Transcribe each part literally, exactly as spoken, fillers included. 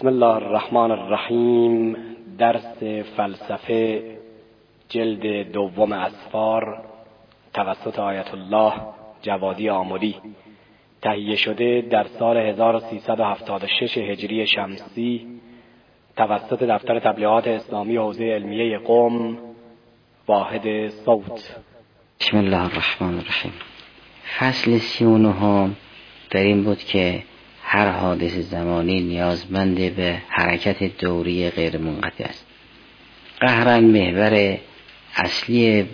بسم الله الرحمن الرحیم. درس فلسفه جلد دوم اسفار توسط آیت الله جوادی آملی، تهیه شده در سال هزار و سیصد و هفتاد و شش هجری شمسی توسط دفتر تبلیغات اسلامی حوزه علمیه قم، واحد صوت. بسم الله الرحمن الرحیم. فصل سی و نهم در این بود که هر حادث زمانی نیازمند به حرکت دوری غیر منقطع است. قهرن محور اصلی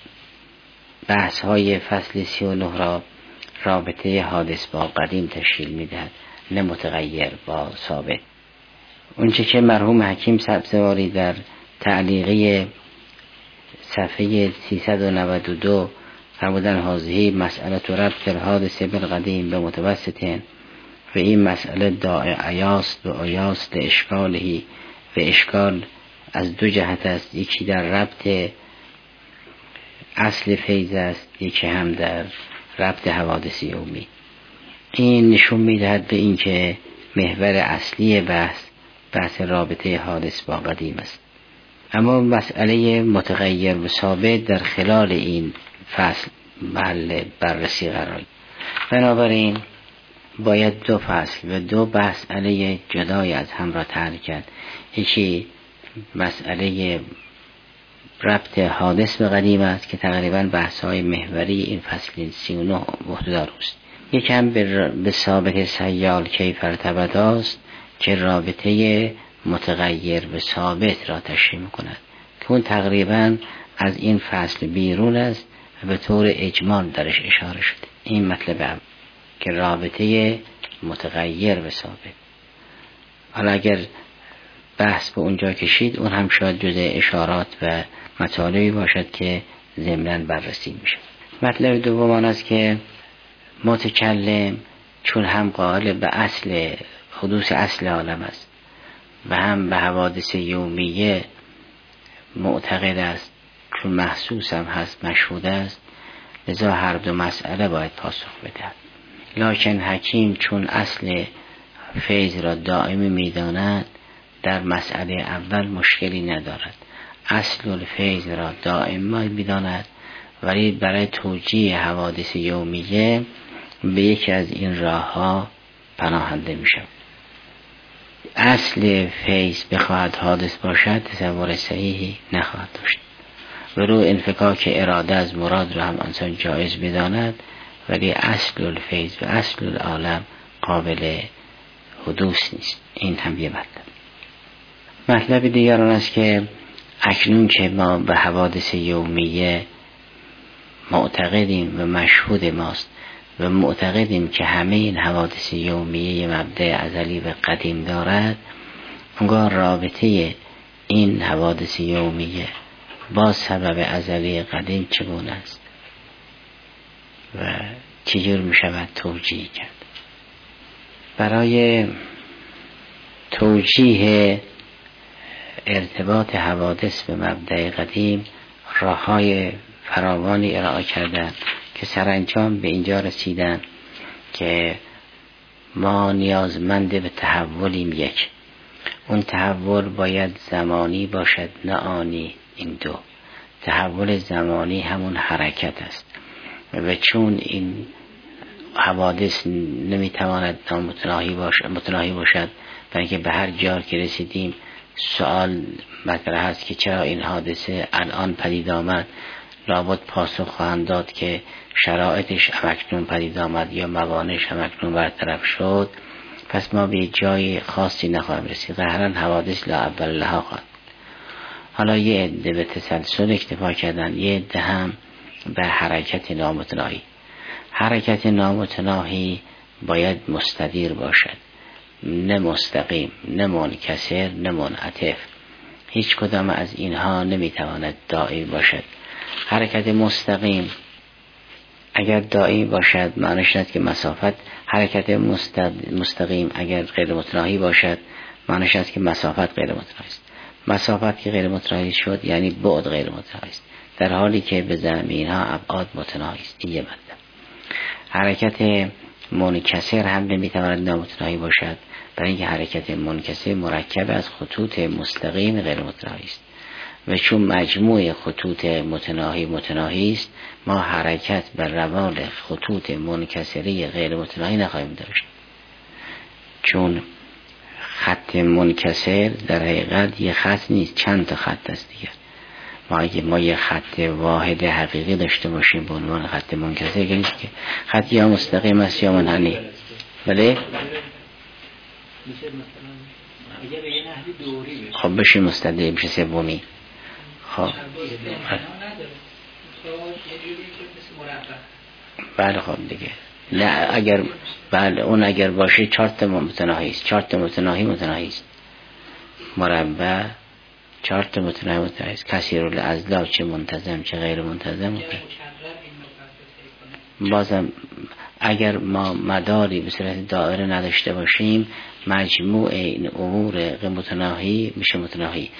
بحث های فصل سی و نه را رابطه حادث با قدیم تشکیل میدهد، نه متغیر با ثابت. اونچه که مرحوم حکیم سبزواری در تعلیقی صفحه سیصد و نود و دو فرمودن هذه مسئله ربط الحادث بالقدیم به متوسطین و این مسئله داعیاست و آیاست اشکالهی و اشکال از دو جهت است، یکی در ربط اصل فیض است، یکی هم در ربط حوادث یومی. این نشون میدهد به این که محور اصلی بحث بحث رابطه حادث با قدیم است، اما مسئله متغیر و ثابت در خلال این فصل محل بررسی قرار. بنابراین باید دو فصل و دو مسئله جدای از هم را طرح کرد. یکی مسئله ربط حادث به قدیم است که تقریبا بحث‌های محوری این فصل سی و نه محتضر است. یکم به ثابت سیال کیف ارتبط است که رابطه متغیر به ثابت را تشریح می‌کند که اون تقریبا از این فصل بیرون است و به طور اجمال درش اشاره شده. این مطلب هم که رابطه متغیر به ثابت. حالا اگر بحث به اونجا کشید اون هم شاید جزء اشارات و مطالبی باشد که ضمناً بررسی میشه. مطلب دوم آن است که متکلم چون هم قائل به اصل حدوث اصل عالم است و هم به حوادث یومیه معتقد است، چون محسوس هم هست، مشهود است، لذا هر دو مسئله باید پاسخ بدهد. لکن حکیم چون اصل فیض را دائمی میداند در مسئله اول مشکلی ندارد. اصل الفیض را دائم میداند، ولی برای توجیه حوادث یومیه به یکی از این راه ها پناهنده می شود. اصل فیض بخواهد حادث باشد تصور صحیحی نخواهد داشت. ولو انفکاک اراده از مراد را هم انسان جایز بداند، ولی اصل الفیض و اصل العالم قابل حدوث نیست. این هم یه مطلب. مطلب دیگر آن است که اکنون که ما به حوادث یومیه معتقدیم و مشهود ماست و معتقدیم که همه این حوادث یومیه مبدأ ازلی و قدیم دارد، انگار رابطه این حوادث یومیه با سبب ازلی قدیم چگونه است و چجور می شود توجیه کرد. برای توجیه ارتباط حوادث به مبدأ قدیم راه‌های فراوانی ارائه کردند که سرانجام به اینجا رسیدن که ما نیازمند به تحولیم. یک، اون تحول باید زمانی باشد نه آنی. این دو، تحول زمانی همون حرکت است و چون این حوادث نمیتواند متناهی باشد متناهی باشد برای که به هر جا که رسیدیم سوال مطرح است که چرا این حادثه الان پدید آمد، لابد پاسخ خواهند داد که شرایطش همکنون پدید آمد یا موانعش همکنون برطرف شد، پس ما به جای خاصی نخواهیم رسید. قهرن حوادث لا اول لها خواهد. حالا یه عده به تسلسل اکتفا کردن، یه عده هم به حرکت نامتناهی. حرکت نامتناهی باید مستدیر باشد، نه مستقیم، نه منکسر، نه منعطف. هیچ کدام از اینها نمیتواند دائمی باشد. حرکت مستقیم اگر دائمی باشد معنیش است که مسافت، حرکت مستقیم اگر غیر متناهی باشد معنیش است که مسافت غیر متناهی است. مسافت که غیر متناهی شد یعنی بعد غیر متناهی است، در حالی که به زمین ها ابعاد متناهی است. این یه مطلب. حرکت منکسر هم نمیتواند نامتناهی باشد، برای اینکه حرکت منکسر مرکب از خطوط مستقیم غیر متناهی است و چون مجموع خطوط متناهی متناهی است، ما حرکت بر روال خطوط منکسری غیر متناهی نخواهیم داشت. چون خط منکسر در حقیقت یه خط نیست، چند تا خط است دیگر. ما اگه ما یه خط واحد حقیقی داشته باشیم به عنوان خط منکسر، یعنی که خط یا مستقیم است یا منحنی. بله؟ خب بشه مستدیر، بشه سومی. خب بله خب دیگه نه اگر بله اون اگر باشه چهار تا متناهی است، چهار تا متناهی متناهی است. مربع چهار تا متناهی متناهی است. کثیر الاضلاع چه منتظم چه غیر منتظم. بازم اگر ما مداری به صورت دائره نداشته باشیم، مجموع این امور متناهی میشه متناهی.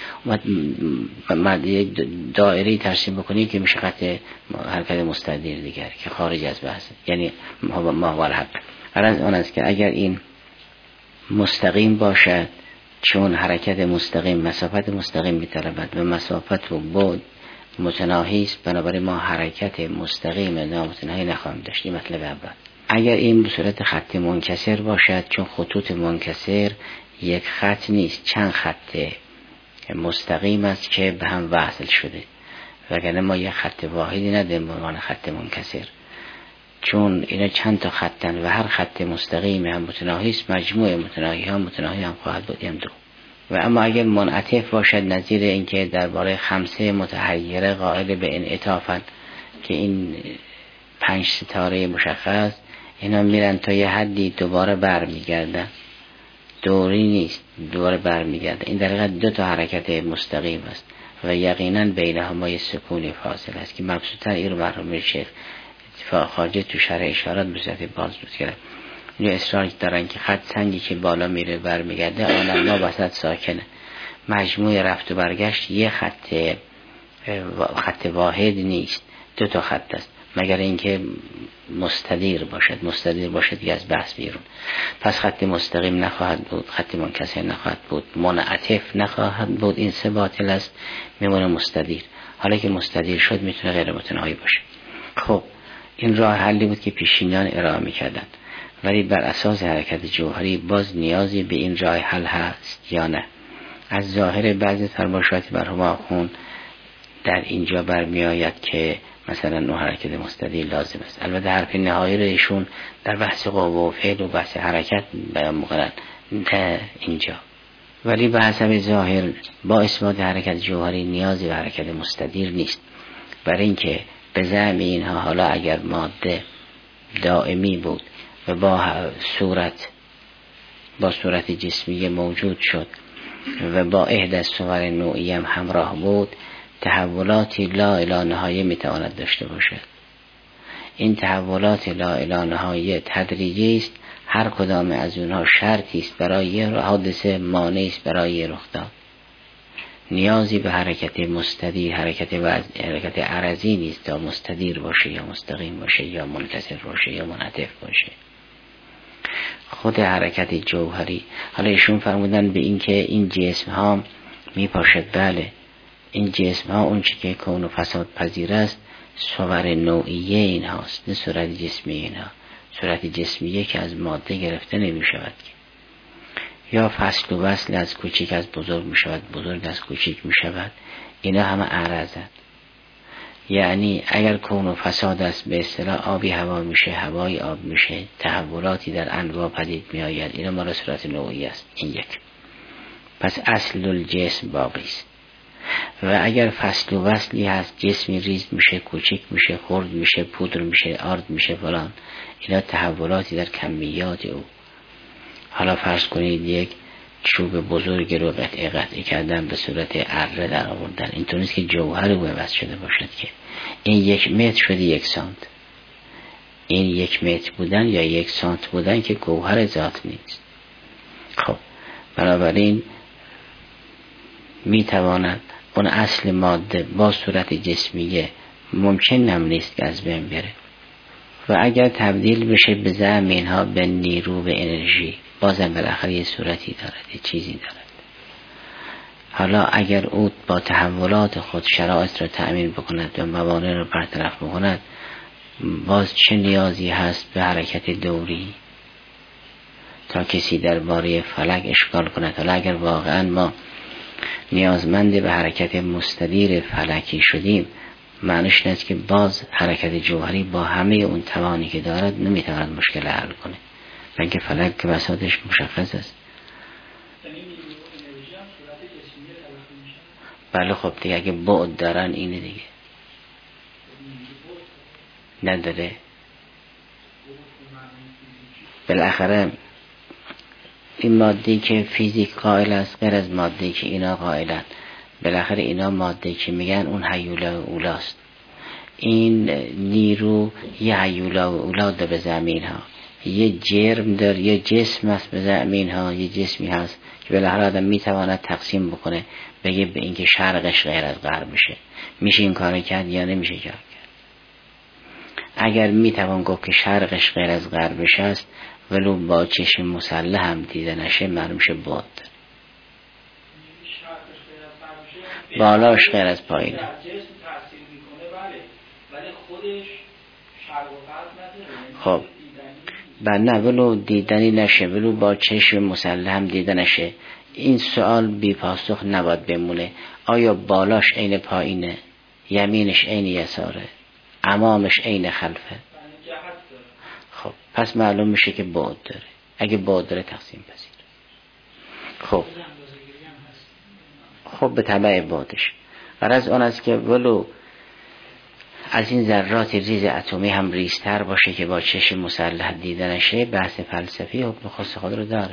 دائره ترسیم بکنیم که میشه خط حرکت مستدیر دیگر که خارج از بحث، یعنی محور حق. غرض آن است که اگر این مستقیم باشد، چون حرکت مستقیم مسافت مستقیم میطلبد و مسافت و بعد متناهی است، بنابراین ما حرکت مستقیم نامتناهی نخواهیم داشت. این مطلب اول. اگر این به صورت خط منکسر باشد، چون خطوط منکسر یک خط نیست، چند خط مستقیم است که به هم وصل شده، وگرنه ما یک خط واحدی نداریم به عنوان خط منکسر. چون اینا چند تا خطن و هر خط مستقیم هم متناهی است، مجموع متناهی ها متناهی هم خواهد بود. هم دو. و اما اگر منعطف باشد، نظیر اینکه درباره خمسه متحیره قائل به انعطافند که این پنج ستاره مشخص، اینا میرن تا یه حدی دوباره بر میگردن، دوری نیست، دوباره بر میگردن. این در حقیقت دو تا حرکت مستقیم است و یقینا بینهما یه سکون فاصله است که مبسوطا این رو مرحوم شیخ اتفاق خارجه تو شرح اشارات به صورت باز بود کرد. اینجا اصرار دارن که خط سنگی که بالا میره بر میگرده آن ما وسط ساکنه. مجموع رفت و برگشت یه خط خط واحد نیست، دو تا خط است، مگر اینکه مستدیر باشد. مستدیر باشد دیگه از بحث بیرون. پس خط مستقیم نخواهد بود، خط منکسر نخواهد بود، منعطف نخواهد بود. این سه باطل است، میمونه مستدیر. حالا که مستدیر شد میتونه غیر متناهی باشه. خب این راه حلی بود که پیشینیان ارائه میکردن، ولی بر اساس حرکت جوهری باز نیازی به این راه حل هست یا نه؟ از ظاهر بعضی فرمایشات مرحوم آخوند در اینجا برمی آید که مثلا نوع حرکت مستدیر لازم است. البته حرف نهایی رو ایشون در بحث قوه و فعل و بحث حرکت بیان می‌کنند نه اینجا، ولی به حسب ظاهر با اثبات حرکت جوهری نیازی به حرکت مستدیر نیست. برای اینکه به زعم اینها حالا اگر ماده دائمی بود و با صورت با صورت جسمی موجود شد و با احدى صور نوعی هم همراه بود، تحولاتی لا الی نهایه میتواند داشته باشد. این تحولات لا الی نهایه تدریجی است، هر کدام از اونها شرطی است برای حادثه، مانعی است برای رخ داد. نیازی به حرکت مستدیر، حرکت وز... حرکت عرضی نیست تا مستدیر باشه یا مستقیم باشه یا منکسر باشه یا منعطف باشه. خود حرکت جوهری، حالا ایشون فرمودن به این که این جسم ها میپاشد. بله این جسم ها اون چی که کون و فساد پذیر است صور نوعیه این هاست، نه صورت جسمی این ها. صورت جسمیه که از ماده گرفته نمی شود که. یا فصل و وصل از کوچیک از بزرگ می شود، بزرگ از کوچیک می شود. اینا همه عرضند. یعنی اگر کون و فساد است به اصطلاح آبی هوا میشه، هوایی آب میشه، تحولاتی در انواع پدید می آید. اینا مال صورت نوعی است. این یک. پس اصل الجسم باقی است. و اگر فصل و وصلی هست، جسمی ریز میشه، کوچیک میشه، خرد میشه، پودر میشه، آرد میشه فلان، اینا تحولاتی در کمیات او. حالا فرض کنید یک چوب بزرگ رو قطعه قطعه کردن به صورت اره در آوردن، اینطور نیست که جوهر او عوض شده باشد که این یک متر شده یک سانت. این یک متر بودن یا یک سانت بودن که گوهر ذات نیست. خب بنابراین میتواند اون اصل ماده با صورت جسمیه ممکن هم نیست که از بین بره، و اگر تبدیل بشه به زعم اینها به نیرو، به انرژی، بازم بالاخره یه صورتی دارد، یه چیزی دارد. حالا اگر او با تحولات خود شرایط را تأمین بکند و موانع را برطرف بکند، باز چه نیازی هست به حرکت دوری تا کسی درباره فلک اشکال کند؟ حالا اگر واقعا ما نیازمند به حرکت مستدیر فلکی شدیم، معنیش نیست که باز حرکت جوهری با همه اون توانی که دارد نمیتواند مشکل حل کنه، بلکه فلک که بساطش مشخص است. بله خب دیگه اگه بعد دارن اینه دیگه نداره. بالاخره این ماده‌ای که فیزیک قائل است غیر از ماده‌ای که اینا قائلن. بالاخره اینا ماده‌ای که میگن اون هیولا و اولاست. این نیرو یه هیولا و اولا ده به زمین ها، یه جرم داره، یه جسم است به زمین ها، یه جسمی هست که بالاخره آدم میتواند تقسیم بکنه بگه به اینکه شرقش غیر از غرب میشه. میشه این کارو کرد یا نمیشه کرد؟ اگر میتوان گفت که شرقش غیر از غربش است ولو با چشم مسلح هم دیده نشه، معلوم شه بود بالاش غیر از پایینه. خب بله نه ولو دیدنی نشه، ولو با چشم مسلح هم دیده نشه. این سوال بی پاسخ نباید بمونه. آیا بالاش عین پایینه، یمینش عین یساره، امامش عین خلفه؟ خب پس معلوم میشه که بعد داره. اگه بعد داره تقسیم پذیر. خب خب به تبع بعدش غرض اون است که ولو از این ذرات ریز اتمی هم ریزتر باشه که با چشم مسلح دیده نشه، بحث فلسفی حکم خاص خود رو داره.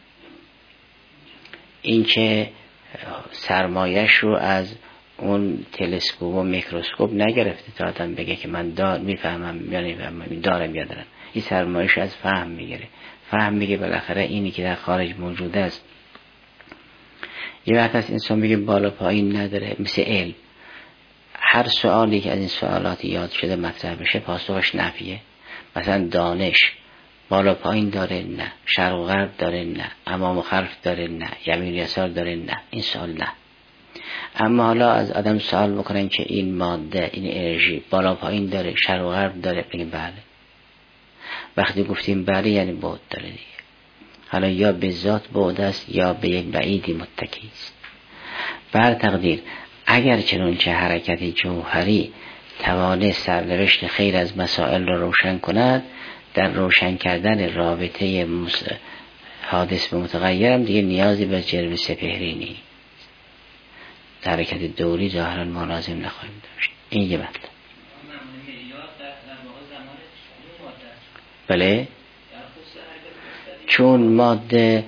این که سرمایش رو از اون تلسکوپ و میکروسکوپ نگرفته تا آدم بگه که من دار میفهمم یا نمیفهمم، دارم یا دارم. این سرمایش از فهم میگیره. فهم میگه بالاخره اینی که در خارج موجود است. یه وقت از انسان میگه بالا پایین نداره، مثل علم. هر سوالی که از این سوالات یاد شده مطرح بشه پاسخش نفیه. مثلا دانش بالا پایین داره؟ نه. شرق و غرب داره؟ نه. امام و خلف داره؟ نه. یمین و یسار داره؟ نه. این سوال نه. اما حالا از آدم سوال بکنن که این ماده، این انرژی بالا پایین داره، شرق و غرب داره، بگیم بله. وقتی گفتیم بله یعنی بعد داره دیگه. حالا یا به ذات بعد است یا به یک بعیدی متکی است. بر تقدیر اگر چنانچه حرکت جوهری توانه سرنوشت خیر از مسائل را روشن کند، در روشن کردن رابطه حادث به متغیرم دیگه نیازی به جرم سپهری نیست. حرکت دوری ظاهرا ما لازم نخواهیم داشت. این یه مطلب. بله چون ماده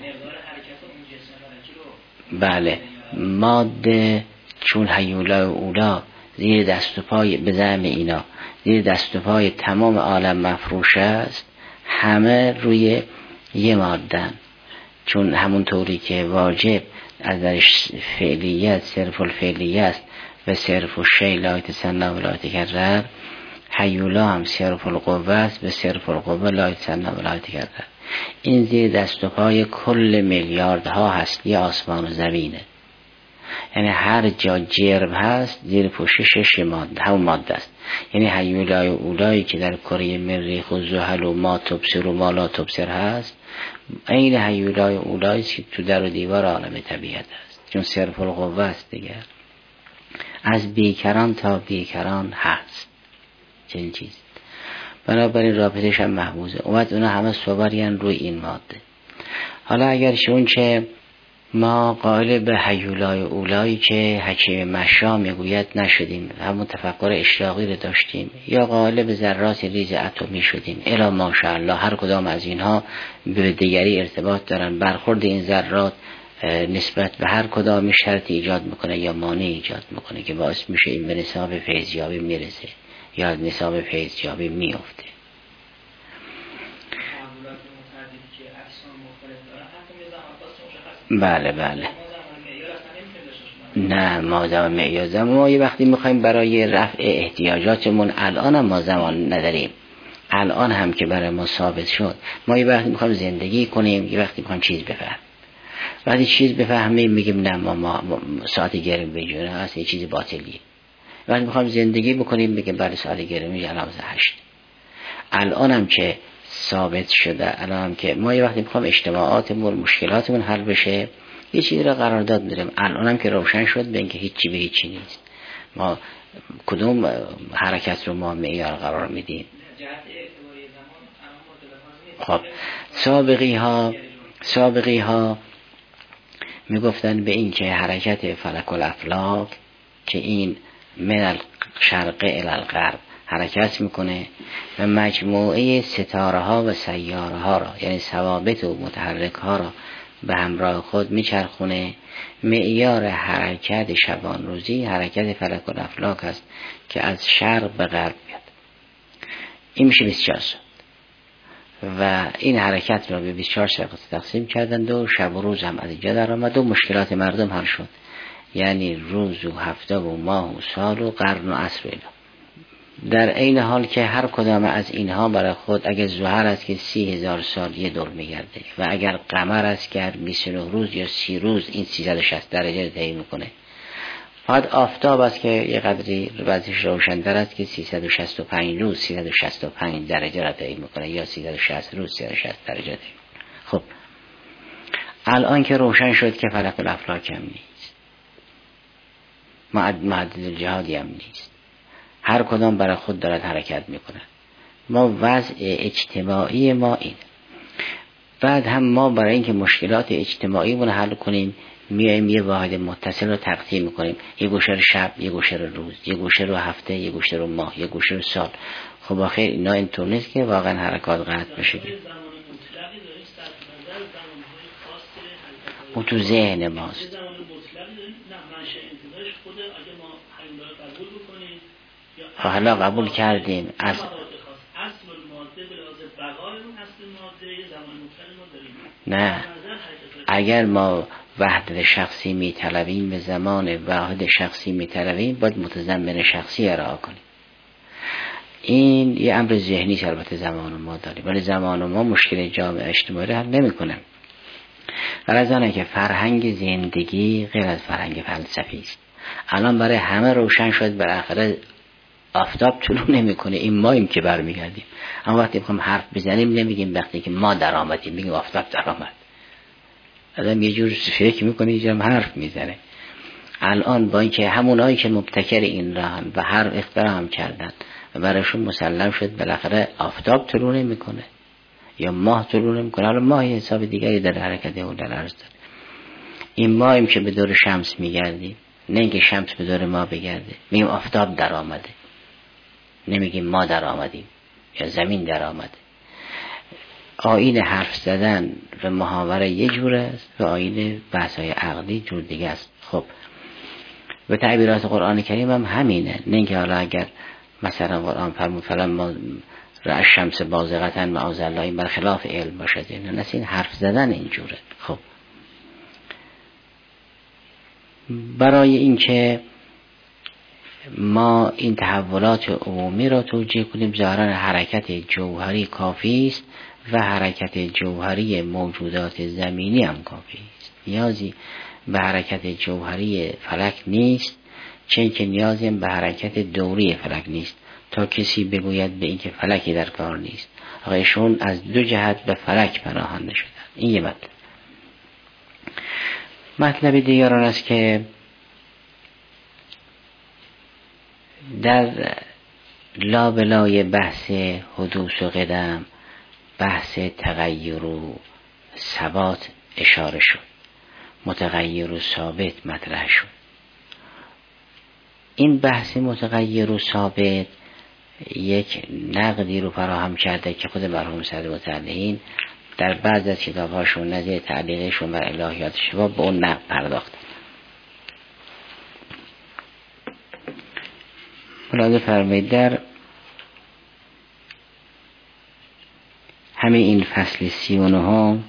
بله ماده چون هیولا و اولا زیر دست و پای به زعم اینا زیر دست و پای تمام عالم مفروش است، همه روی یه مادن. چون همون طوری که واجب از درش فعلیت صرف الفعلیه است و صرف الشیء لا یتسنی و لا یتکرر، هیولا هم صرف القوه است و صرف القوه لا یتسنی و لا یتکرر. این زیر دست و پای کل میلیاردها هستی آسمان و زمینه. یعنی هر جا جرم هست زیر پوششش ماده، همون ماده است. یعنی هیولای و اولایی که در کره مریخ و زحل و ما تبصر و ما لا تبصر هست، این هیولای و اولایی که تو در و دیوار عالم طبیعت هست، چون صرف القوه است دیگر. از بیکران تا بیکران هست چنین چیز. بنابراین رابطش هم محفوظه. اومد اونا همه صورین روی این ماده. حالا اگر شون چه ما قائل به هیولای اولایی که حکیم مشا میگوید نشدیم، همون تفکر اشراقی رو داشتیم، یا قائل به ذرات ریز اتمی شدیم، الا ماشاءالله هر کدام از اینها به دیگری ارتباط دارن. برخورد این ذرات نسبت به هر کدام شرط ایجاد میکنه یا مانع ایجاد میکنه که باعث میشه این به نصاب فیضیابی میرسه یا از نصاب فیضیابی میفته. بله بله نه ما زمان معیار زمان ما یه وقتی میخوایم برای رفع احتیاجاتمون الان هم ما زمان نداریم. الان هم که برای ما ثابت شد، ما یه وقتی میخوایم زندگی کنیم، یه وقتی میخوایم چیز بفهم. وقتی چیز بفهمیم میگیم نه ما, ما, ما ساعت گرم بجوره هست، یه چیز باطلیه. وقتی میخوایم زندگی بکنیم میگیم برای ساعت گرم میگه علامت هشت. الان هم که ثابت شده، الان هم که ما یه وقتی میخوایم اجتماعاتمون مشکلاتمون حل بشه یه چیزی رو قرارداد میدیم. الان هم که روشن شد به اینکه هیچی به هیچی نیست. ما کدوم حرکت رو ما معیار قرار میدیم؟ خب سابقی ها سابقی ها میگفتن به این که حرکت فلک الافلاک که این من الشرق الی الغرب حرکت میکنه و مجموعه ستاره ها و سیاره ها را، یعنی ثوابت و متحرک ها را به همراه خود میچرخونه. معیار حرکت شبان روزی حرکت فلک الافلاک است که از شرق به غرب میاد. این میشه بیست و چهار ساعت و این حرکت را به بیست و چهار ساعت تقسیم کردند و شب و روز هم از اینجا در آمد و مشکلات مردم حل شد. یعنی روز و هفته و ماه و سال و قرن و عصر اینا. در این حال که هر کدام از اینها برای خود، اگر زحل است که سی هزار سال یه دور میگرده و اگر قمر است که بیست و نه روز یا سی روز این سیصد و شصت درجه طی میکنه. فقط آفتاب است که یه قدری وضعش روشن‌تر است که سیصد و شصت و پنج روز سیصد و شصت و پنج درجه را طی میکنه یا سیصد و شصت روز سیصد و شصت درجه طی میکنه. خب الان که روشن شد که فلک الافلاک هم نیست، معدد الجهادی هم نیست، هر کدام برای خود دارد حرکت میکنه. ما وضع اجتماعی ما این. بعد هم ما برای اینکه مشکلات اجتماعی رو حل کنیم میایم یه واحد متصل رو تقسیم میکنیم، یه گوشه رو شب، یه گوشه رو روز، یه گوشه رو هفته، یه گوشه رو ماه، یه گوشه رو سال. خب آخر اینا اینطور نیست که واقعا حرکات قطع بشه. اون تو ذهن ماست. حالا قبول کردیم از نه، اگر ما وحدت شخصی میطلبیم، به زمان وحدت شخصی میطلبیم، باید متضمن شخصی ارائه کنیم. این یه امر ذهنی است. البته زمان ما داریم ولی زمان ما مشکل جامعه اجتماعی رو حل نمی‌کنه. غرض آنه که فرهنگ زندگی غیر از فرهنگ فلسفی است. الان برای همه روشن شد بالاخره آفتاب طلوع نمیکنه، این ماییم که برمیگردیم. اما وقتی میخوام حرف بزنیم نمیگیم وقتی که ما در آمدیم، میگیم آفتاب در آمد. آدم یه جور فکر میکنه، یه جور حرف میزنه. الان با اینکه همونایی که مبتکر این راهن و هر اختراع هم کردن و برایشون مسلم شد بالاخره آفتاب طلوع نمیکنه یا ماه طلوع نمیکنه. حالا ماه حساب دیگری در حرکت اون در عرض داره. این ماییم که به دور شمس میگردیم، نه اینکه شمس به دور ما بگرده. میگیم آفتاب در آمده، نمیگیم ما در آمدیم یا زمین در آمده. آیین حرف زدن و محاوره یه جور است و آیین بحث‌های عقلی جور دیگه است. خب و تعبیرات قرآن کریم هم همینه. نه اینکه حالا اگر مثلا قرآن فرمود فلان ما رأى الشمس بازغة معاذ الله این برخلاف علم باشد، نه این حرف زدن اینجوره. خب برای اینکه ما این تحولات عمومی را توجیه کنیم ظاهرا حرکت جوهری کافی است و حرکت جوهری موجودات زمینی هم کافی است. نیازی به حرکت جوهری فلک نیست، چون که نیازی به حرکت دوری فلک نیست تا کسی بگوید به اینکه فلکی در کار نیست. آقایشون از دو جهت به فلک پناهنده شدن. این یه مطلب. مطلب دیگر آن است که در لابلای بحث حدوث و قدم بحث تغییر و ثبات اشاره شد، متغیر و ثابت مطرح شد. این بحث متغیر و ثابت یک نقدی رو فراهم کرده که خود مرحوم سید متعلقین در بعض از کتاب‌هاشون نظیر تعلیقشون بر الهیات شفا به اون نقد پرداخت. ملاحظه فرمایید در همین این فصل سی و نهم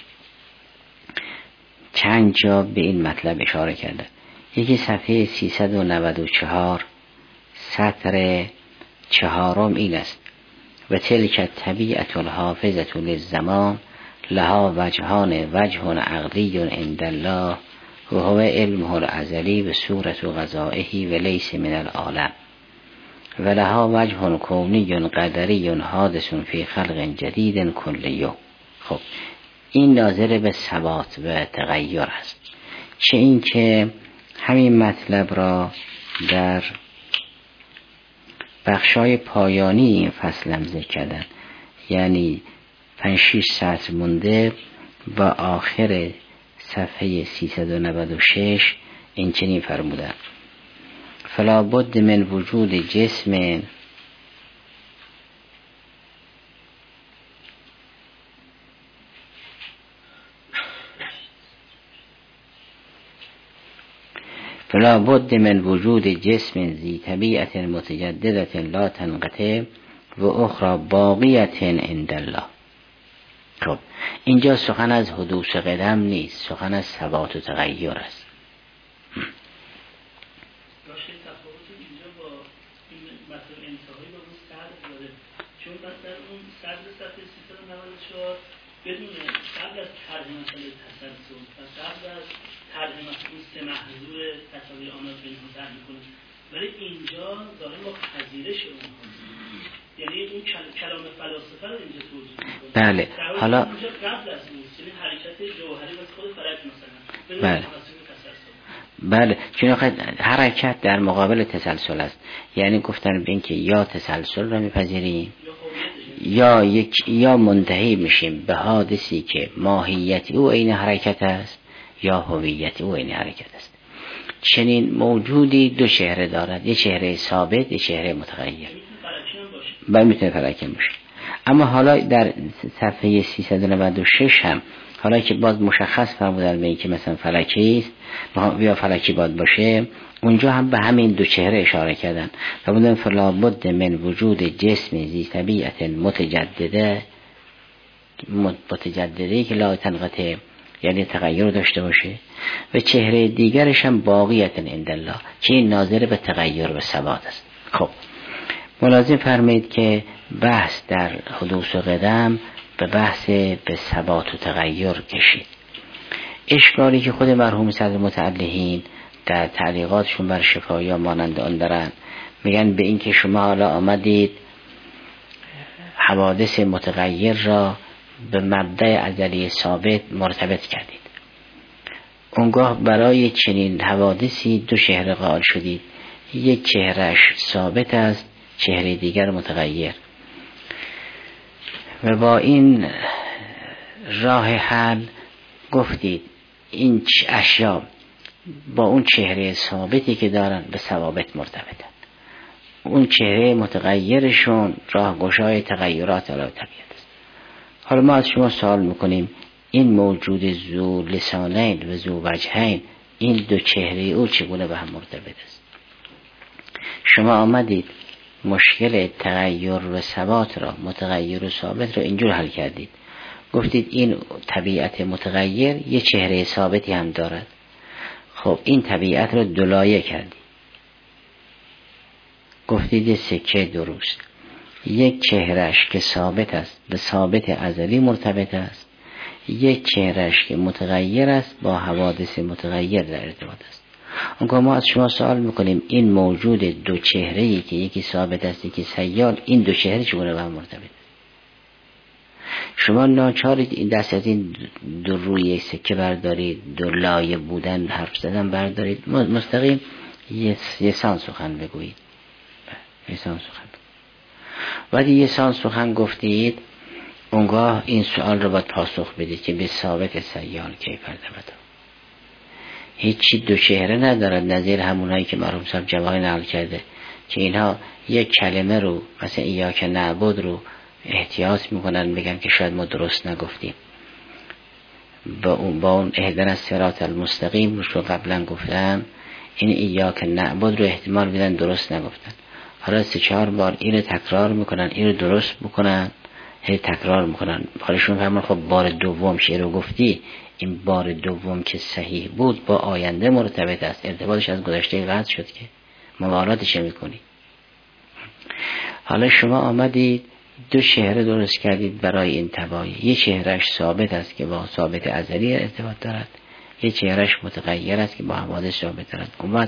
چند جا به این مطلب اشاره کرده. یکی صفحه سیصد و نود و چهار سطر چهارم این است: و تلک طبیعت الحافظة للزمان لها وجهان، وجه عقلی عند الله و هو علمه الازلی و صورت غذائه و لیس من العالم، و لها وجه کونی قدری حادث فی خلق جدید کلیه. خب این ناظر به ثبات و تغییر است. چه این که همین مطلب را در بخشای پایانی این فصل هم ذکر کردن، یعنی پنج شش سطر مونده و آخر صفحه سیصد و نود و شش این چنین فرمودن: فلا بد من وجود جسم فلا بد من وجود جسم ذی طبیعت متجددت لا تنقطع و اخرى باقیت عند الله. خب اینجا سخن از حدوث قدم نیست، سخن از ثبات و تغییر است. چون مثلا اون صدر صفحه سیصد و نود و چهار بدون قبل از طرح مسئله تسلسل و قبل از طرح مسئله سه محظور تساوی آنات بینها طرح میکنه، ولی اینجا ظاهر با پذیرش اونها، یعنی اون کلام فلاسفه رو اینجا توضیح میکنه. بله حالا اینجا قبل از اون یعنی حرکت جوهری و خود فلک مثلا بدون بله. تسلسل. بله چون حرکت در مقابل تسلسل است، یعنی گفتن به این که یا تسلسل را میپذیریم یا یک یا منتهی میشیم به حادثی که ماهیت او عین حرکت است یا هویت او عین حرکت است. چنین موجودی دو چهره دارد، یک چهره ثابت، یک چهره متغیر. بله میتونه فلکی باشه. اما حالا در صفحه سیصد و نود و شش هم حالا که باز مشخص فرمودن به این که مثلا فلکی است یا فلکی باید باشه، اونجا هم به همین دو چهره اشاره کردن. فرمودن فلا بد من وجود جسم ذی طبیعت متجدده، متجدده که لا تنقطع یعنی تغییر داشته باشه، و چهره دیگرش هم باقیت عند الله که این ناظر به تغییر و ثبات است. خب ملازم فرمید که بحث در حدوث و قدم به بحث به ثبات و تغییر کشید. اشکالی که خود مرحوم صدر متعلهین در تعلیقاتشون بر شفایا مانند آن دارن، میگن به این که شما حالا آمدید حوادث متغیر را به مبدأ ازلی ثابت مرتبط کردید، اونگاه برای چنین حوادثی دو چهره قائل شدید، یک چهرهش ثابت است، چهره دیگر متغیر، و با این راه حل گفتید این اشیا با اون چهره ثابتی که دارن به ثوابت مرتبطن، اون چهره متغیرشون راه گشای تغییرات علی طبیعت است. حالا ما از شما سوال میکنیم این موجود ذو لسانین و ذو وجهین، این دو چهره او چگونه به هم مرتبط است؟ شما آمدید مشکل تغییر و ثبات را، متغیر و ثابت را اینجور حل کردید، گفتید این طبیعت متغیر یه چهره ثابتی هم دارد. خب این طبیعت را دولایه کردید، گفتید سکه درست، یک چهرهش که ثابت است به ثابت ازلی مرتبط است، یک چهرهش که متغیر است با حوادث متغیر در ارتباط است. اونگاه ما از شما سوال میکنیم این موجود دو چهره‌ای که یکی ثابت است یکی سیال، این دو چهره چگونه به هم مرتبط است؟ شما ناچارید این دست از این دو روی یک سکه بردارید، دو لایه بودن حرف زدن بردارید، مستقیم یه سان سخن بگویید. یه سان سخن وقتی یه سان سخن گفتید، اونگاه این سوال رو باید پاسخ بدید که به ثابت سیال کی پردبت هیچی دو چهره ندارد، نظیر همونهایی که مرحوم صاحب جواهر نقل کرده که اینها یک کلمه رو مثلا ایاک نعبد رو احتیاط میکنن بگن که شاید ما درست نگفتیم، با اون با اون اهدنا الصراط المستقیم رو قبلا گفتم، این ایاک نعبد رو احتمال بدن درست نگفتن، حالا سه چهار بار اینو تکرار میکنن، اینو درست میکنن، هی تکرار میکنن. حالشون فهمن خب بار دوم چه رو گفتی، این بار دوم که صحیح بود با آینده مرتبط است، ارتباطش از گذشته قطع شد که موالاتش میکنی. حالا شما آمدید دو چهره درست کردید برای این تباین. یه چهرهش ثابت است که با ثابت ازلی ارتباط دارد، یه چهرهش متغیر است که با حوادث ثابت دارد. اون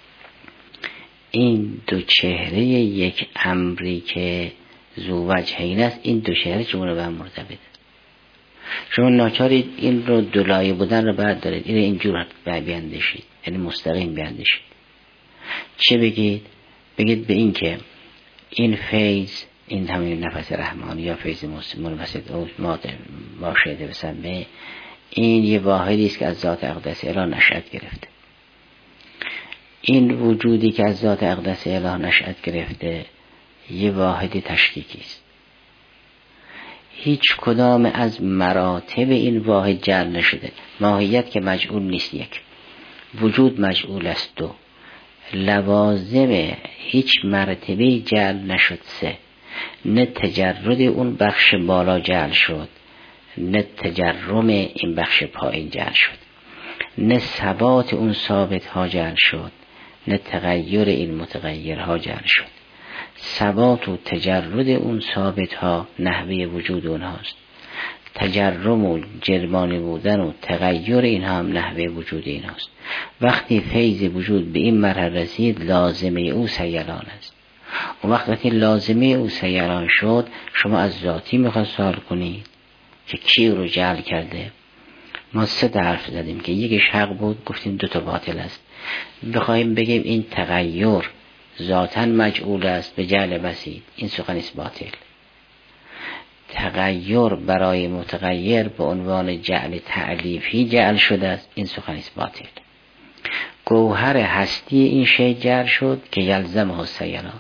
این دو چهره یک امری که ذو وجهین است، این دو چهره چگونه به هم مرتبط؟ شما ناچارید این رو دولایه بودن رو بعد دارید، این رو اینجور بیاندیشید، یعنی مستقیم بیاندیشید. چه بگید؟ بگید به این که این فیض، این همین نفس رحمانی یا فیض منبسط او ماده ماشهده بسمه، این یه واحدی است که از ذات اقدس اله نشأت گرفته. این وجودی که از ذات اقدس اله نشأت گرفته یه واحد تشکیکی است. هیچ کدام از مراتب این واحد جعل نشده. ماهیت که مجعول نیست، یک وجود مجعول است، دو لوازم هیچ مرتبه جعل نشد، سه نه تجرد اون بخش بالا جعل شد، نه تجرم این بخش پایین جعل شد، نه ثبات اون ثابت ها جعل شد، نه تغییر این متغیر ها جعل شد. ثبات و تجرد اون ثابت ها نحوه وجود اونهاست، تجرم و جرمانی بودن و تغییر اینها هم نحوه وجود اینهاست. وقتی فیض وجود به این مرحله رسید لازمه او سیلان است. و وقتی لازمه او سیلان شد، شما از ذاتی میخواد سوال کنید که کی رو جعل کرده. ما سه حرف زدیم که یکیش حق بود، گفتیم دو تا باطل است. بخوایم بگیم این تغییر ذاتاً مجعول است به جعل بسیط، این سخن است باطل. تغییر برای متغیر به عنوان جعل تعلیفی جعل شده است، این سخن است باطل. گوهر هستی این شی جعل شد که یلزمه سیلان.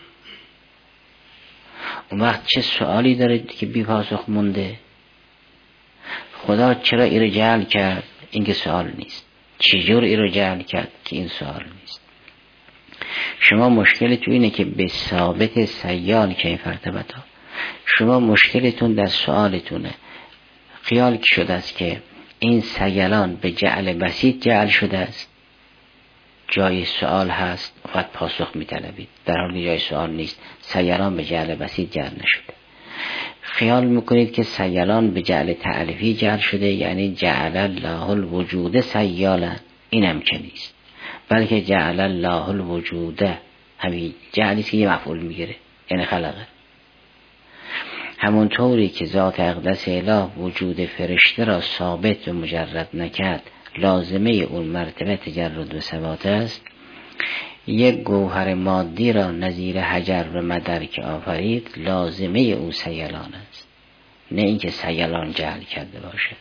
اون وقت چه سوالی دارید که بی پاسخ مونده؟ خدا چرا این رو جعل کرد؟ این که سوال نیست. چجور این رو جعل کرد؟ که این سوال نیست. شما مشکلتون اینه که به ثابت سیال کیف ارتبطا، شما مشکلتون در سوالتونه. خیال کی شده است که این سیلان به جعل بسیط جعل شده است، جای سوال هست و پاسخ میطلبید، در حالی جای سوال نیست. سیلان به جعل بسیط جعل نشده. خیال میکنید که سیلان به جعل تعلیفی جعل شده، یعنی جعل الله الوجود سیالا، این هم که نیست، بلکه جعل الله الوجود همین جعلی که یه مفعول میگیره، یعنی خلقه. همون طوری که ذات اقدس اله وجود فرشته را ثابت و مجرد نکرد، لازمه اون مرتبه تجرد و ثبات است، یک گوهر مادی را نظیر حجر و مدر که آفرید، لازمه او سیلان است، نه اینکه سیلان جعل کرده باشد.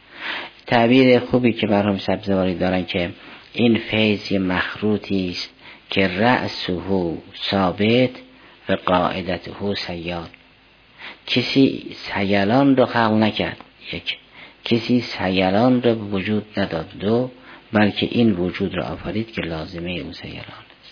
تعبیر خوبی که مرحوم سبزواری دارن که این فیض مخروطی است که رأسه ثابت و قاعدته سیال. کسی سیلان رو خلق نکرد، یک کسی سیلان رو وجود نداد، دو بلکه این وجود رو آفرید که لازمه اون سیلان است.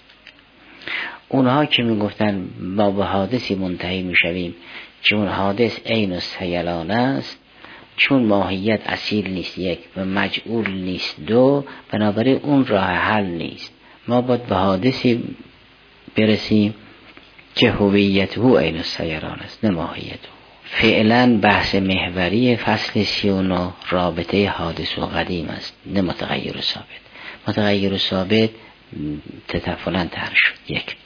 اونها که میگفتن ما به حادثی منتهی میشویم چون حادث عین السیلان است، چون ماهیت اصیل نیست یک و مجعول نیست دو، بنابراین اون راه حل نیست. ما باید به حادثی برسیم که هویت او عین السیلان است، نه ماهیت او. فعلا بحث محوری فصل سی و نه رابطه حادث و قدیم است، نه متغیر و ثابت. متغیر و ثابت تطفلاً طرح شد، یک.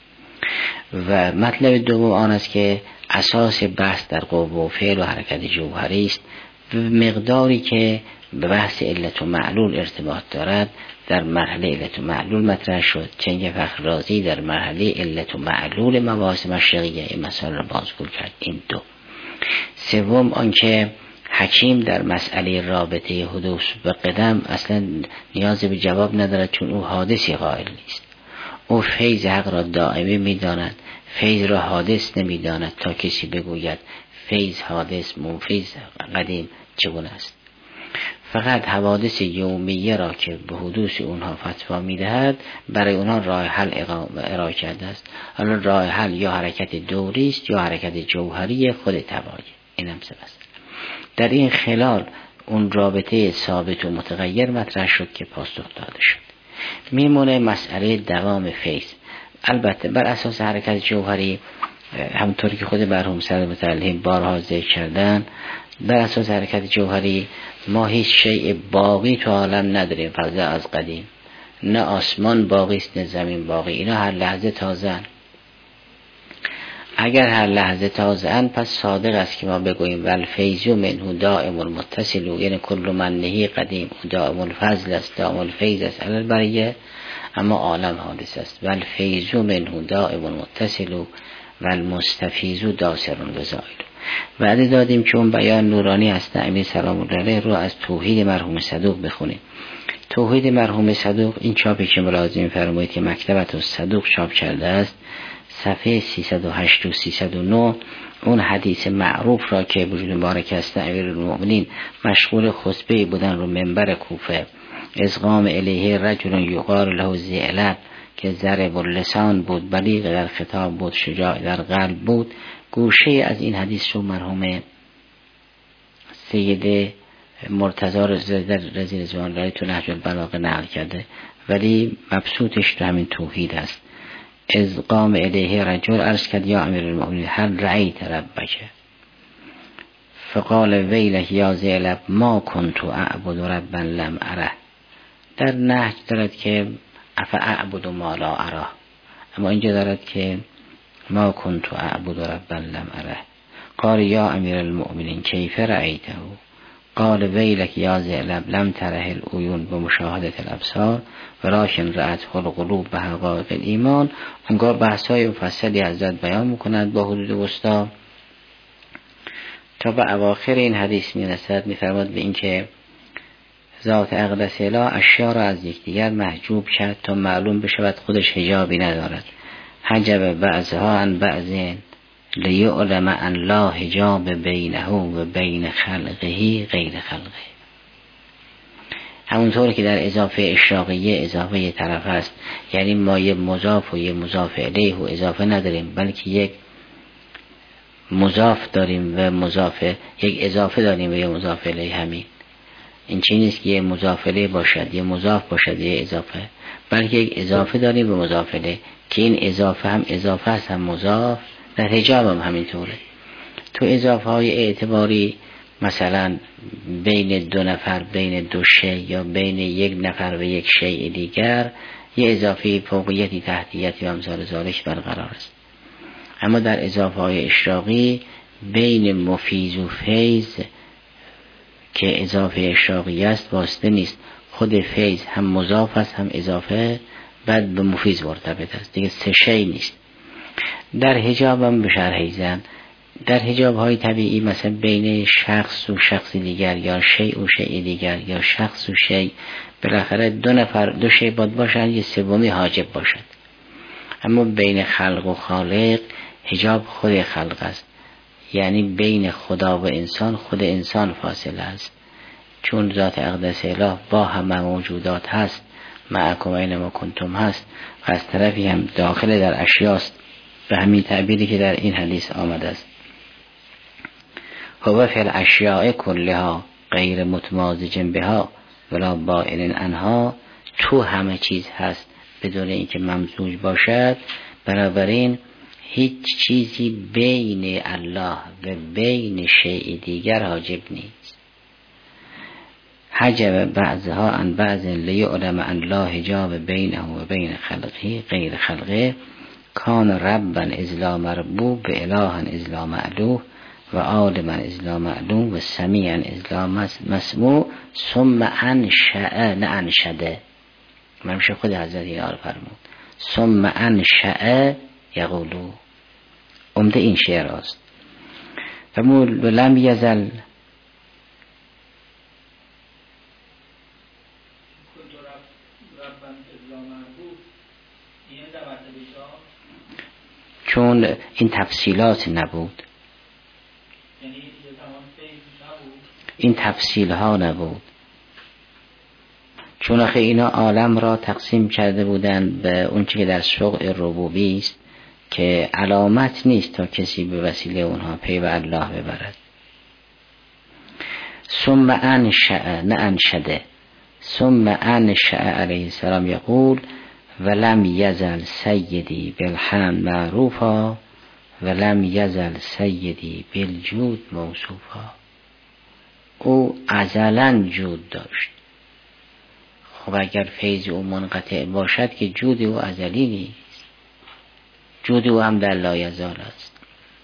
و مطلب دوم آن است که اساس بحث در قوه و فعل و حرکت جوهری است، به مقداری که به بحث علت و معلول ارتباط دارد در مرحله علت و معلول مطرح شد. چنگ فخر رازی در مرحله علت و معلول مباحث مشرقیه این مسئله را بازگو کرد. این دو. سوم آنکه حکیم در مسئله رابطه حدوث و قدم اصلا نیاز به جواب ندارد، چون او حادثی قائل نیست. او فیض حق را دائمی میداند، فیض را حادث نمیداند تا کسی بگوید فیض حادث منفیض قدیم چگونه است. فقط حوادث یومیه را که به حدوث اونها فتوا میدهد برای اونها راه حل ارائه کرده است. حالا راه حل یا حرکت دوری است یا حرکت جوهری خود تبایی. این هم سه است. در این خلال اون رابطه ثابت و متغیر مطرح شد که پاسخ داده شد. میمونه مسئله دوام فیض. البته بر اساس حرکت جوهری همونطوری که خود مرحوم صدر متعلم بارها ذکر کردن، بر اساس حرکت جوهری ما هیچ شیء باقی تو عالم نداریم فضا از قدیم، نه آسمان باقی است نه زمین باقی، اینا هر لحظه تازه‌اند. اگر هر لحظه تازه‌اند پس صادق است که ما بگوییم والفیض منه دائم المتصل، یعنی کل منه قدیم دائم الفضل است دائم الفیض است علی البریه، اما عالم حادث است. والفیض منه دائم المتصل والمستفیض داسر وزائل. وعده دادیم که اون بیان نورانی است امیر سلام الله علیه رو از توحید مرحوم صدوق بخونیم. توحید مرحوم صدوق این چاپی که ملاحظه می‌فرمایید که مکتبت الصدوق چاپ کرده است، صفحه سیصد و هشت و سیصد و نه، اون حدیث معروف را که وجود مبارک است امیرالمؤمنین مشغول خطبه بودن رو منبر کوفه، از قام الیه رجل یقال له ذیلب که ضرب اللسان بود، بلیغ در خطاب بود، شجاع در قلب بود، گوشه از این حدیث رو مرحوم سید مرتضی رضی رضوان الله تو نهج البلاغه نقل کرده، ولی مبسوطش تو همین توحید است. از قام الیه رجل عرض کرد یا امیرالمؤمنین هل رأیت ربک فقال ویلک یا ذیلب ما کنت اعبد ربا لم اره. در نهج دارد که اف اعبد ما لا اره، اما اینجا دارد که ما کنت اعبد ربا لم اره. قال یا امیرالمؤمنین کیف رأیته قال ویلک یا ذیلب لم تره العیون بمشاهدة الابصار ولکن رأته القلوب به حقایق الایمان. اونگاه بحث‌های مفصلی حضرت بیان می‌کند با حدود وسطا تا به اواخر این حدیث می‌رسد. می‌فرماد به این که ذات اقدس اله اشیا را از یکدیگر محجوب کرد تا معلوم بشود خودش حجابی ندارد. حجب بعضها عن بعض لیعلم ان لا حجاب بینه و بین خلقه غیر خلقه. همونطور که در اضافه اشراقیه اضافه یه طرف است، یعنی ما یه مضاف و یه مضاف الیه و اضافه نداریم، بلکه یک مضاف داریم و مضاف، یک اضافه داریم و یه مضاف الیه. همین این چیزی نیست که یه مضاف الیه باشد یه مضاف باشد یه اضافه، بلکه یک اضافه داریم و مضاف الیه که این اضافه هم اضافه است هم مضاف. در حجاب هم همینطوره. تو اضافه های اعتباری مثلا بین دو نفر، بین دو شی، یا بین یک نفر و یک شیء دیگر یه اضافه فوقیتی تحتیتی و امثال ذالک برقرار است. اما در اضافه های اشراقی بین مفیض و فیض که اضافه اشراقی است واسطه نیست، خود فیض هم مضاف است هم اضافه، بعد به مفیض مرتبط است، دیگه سه شی نیست. در حجاب هم به شرح زن، در حجاب های طبیعی مثلا بین شخص و شخص دیگر یا شیء و شیء دیگر یا شخص و شیء، بالاخره دو نفر دو شیء باید باشن، یه سومی حاجب باشد. اما بین خلق و خالق حجاب خود خلق است، یعنی بین خدا و انسان خود انسان فاصله است، چون ذات اقدس اله با همه موجودات هست، معکم اینما کنتم هست و از طرفی هم داخل در اشیاست، به همین تعبیری که در این حدیث آمده است. هو فی الاشیاء کلها غیر متمازج بها ولا بائن عنها، تو همه چیز هست بدون اینکه ممزوج باشد، بنابراین هیچ چیزی بین الله و بین شیء دیگر حاجب نیست. حجب بعضها عن بعض لیعلم ان لا حجاب بینه و بین خلقه غیر خلقه کان ربا اذ لا مربوب به الها اذ لا معلوه و عالما اذ لا معلوم و سمیعا اذ لا مسموع ثم انشأ نه انشده، من میشه خود حضرت این آل فرمود ثم انشأ یقولو. عمده این شعر است. و لم یزل چون این تفصیلات نبود، این تفصیل ها نبود، چون آخه اینا عالم را تقسیم کرده بودند به اون چیزی که در شرع ربوبی است که علامت نیست تا کسی به وسیله اونها پی به الله ببرد. ثم انشأ نه انشده، ثم انشأ علیه السلام یقول ولم یزل سیدی بالحمد معروفا ولم یزل سیدی بالجود موصوفا. او ازلا جود داشت. خب اگر فیض او منقطع باشد که جود او ازلی نیست، جود او هم در لایزال است.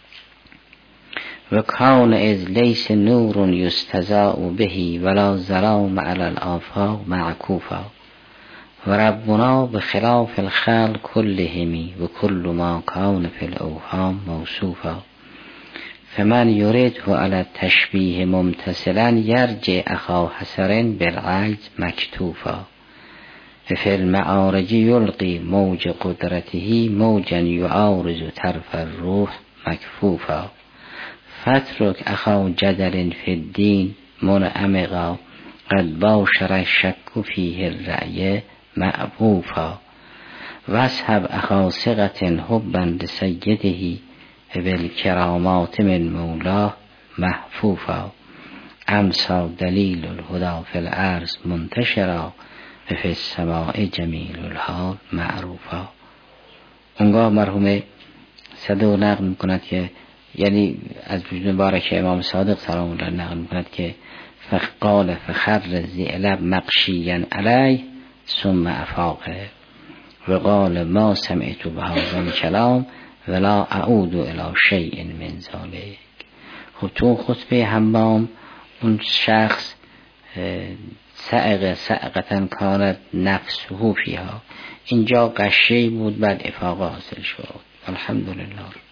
و کان از لیس نور یستضاء به ولا ظلام علی الآفاق معکوفا. و ربنا بخلاف الخلق كلهم و کل ما کان فی الاوهام موصوفا. فمن یرده علی التشبیه ممتثلا یرجع اخا حسر بالعجز مکتوفا. فی المعارج یلقی موج قدرته موجا یعارض طرف الروح مکفوفا. فترک اخا جدل فی الدین منعمقا قد باشر الشک فیه الرأی معبوفا. واصحب اخا ثقة حبا لسیده بالکرامات من مولاه محفوفا. امسا دلیل الهدى فی الارض منتشرا و فی السماء جمیل الحال معروفا. اونگاه مرحوم صدوق نقل میکند که یعنی از وجود مبارک امام صادق سلام الله نقل میکند که فقال فخر ذئلب مقشیا علیه ثم افاقه و قال ما سمعت بهذا الکلام ولا اعود الی شیء من ذلک. خب تو خطبه حمام اون شخص سعق سعقتن کانت نفسه فیها، اینجا قشه بود بعد افاقه حاصل شد. الحمدلله.